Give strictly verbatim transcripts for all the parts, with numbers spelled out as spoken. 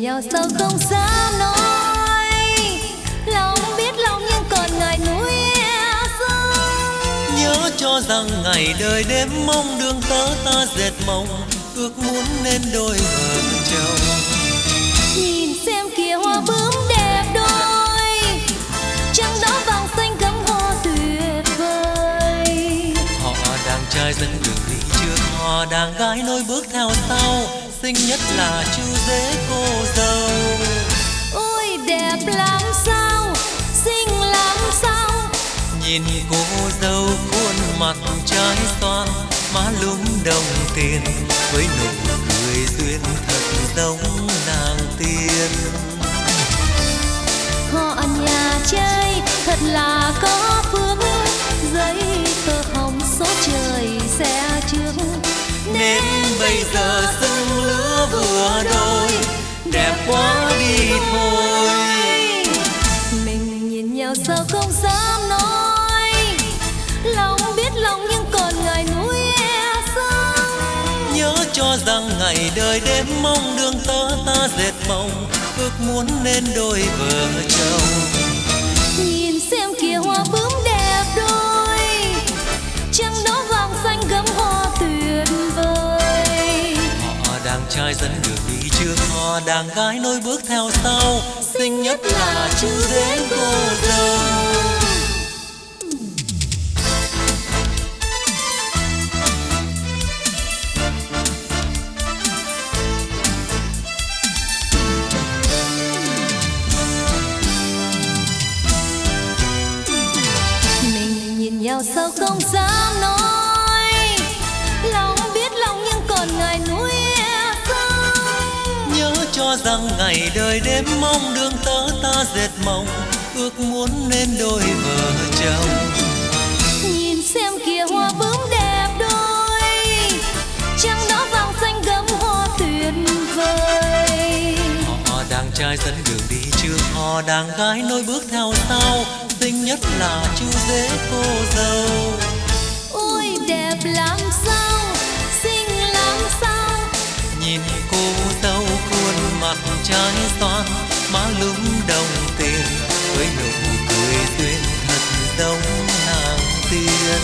nhau sao không dám nói, lòng biết lòng nhưng còn ngại núi sông. Nhớ cho rằng ngày đời đêm mong đường tơ ta dệt mộng, ước muốn nên đôi vợ chồng. Nhìn xem kìa hoa bướm đẹp đôi, trăng đó vàng xanh gấm hoa tuyệt vời. Họ đàn trai dẫn đường đi trước, họ đàn gái nối bước theo sau, xinh nhất là chú rể cô dâu. Ôi đẹp lắm sao, xinh lắm sao, nhìn cô dâu khuôn mặt trái xoan, má lúm đồng tiền với nụ cười duyên thật giống nàng tiên. họ nhà trai thật là có phước, giấy tờ hồng số trời sẽ trước, Nên bây giờ sưng lứa vừa đôi, đẹp quá đi thôi. Mình nhìn nhau sao không dám nói, lòng biết lòng nhưng còn ngại núi sông. Nhớ cho rằng ngày đời đêm mong đường tơ ta dệt mộng, ước muốn nên đôi vợ chồng. Nhìn xem kìa hoa bướm đẹp đôi, trăng đó vàng xanh gấm hoa tuyệt vời. Họ đàn trai dẫn đường đi trước, họ đàn gái nối bước theo sau, xinh nhất là chú rể cô dâu. Nhau sao không dám nói, lòng biết lòng nhưng còn ngại núi sông. Nhớ cho rằng ngày đời đêm mong đường tơ ta dệt mộng, ước muốn nên đôi vợ chồng. Nhìn xem kìa hoa bướm đẹp đôi, trăng đó vàng xanh gấm hoa tuyệt vời. Họ đàn trai dẫn đường đi trước, họ đàn gái nối bước theo sau, xinh nhất là chú rể cô dâu. Ôi đẹp lắm sao, xinh lắm sao, nhìn cô dâu khuôn mặt trái xoan, má lúm đồng tiền với nụ cười duyên thật giống nàng tiên.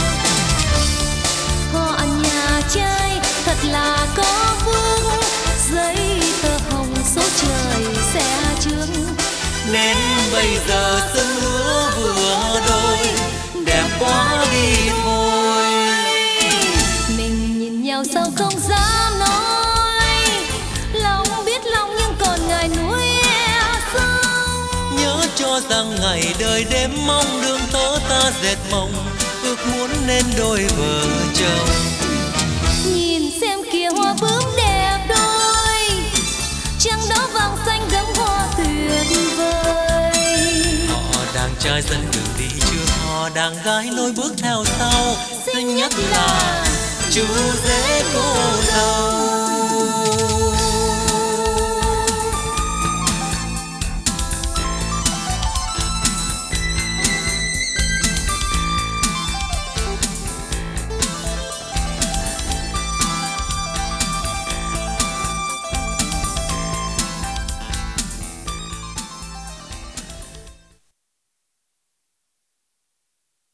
họ nhà trai thật là có phước, giấy tờ hồng số trời sẽ trước, Nên bây giờ sưng lúa vừa đôi, đẹp quá đi thôi. Mình nhìn nhau sao không dám nói, lòng biết lòng nhưng còn ngại núi sông. Nhớ cho rằng ngày đời đêm mong đường tơ ta dệt mộng, ước muốn nên đôi vợ chồng. Nhìn xem kìa hoa bướm đẹp đôi, trăng đó vàng xanh gấm hoa tuyệt vời. Họ đàn trai dẫn đường đi trước, họ đàn gái nối bước theo sau, xinh nhất là chú rể cô dâu.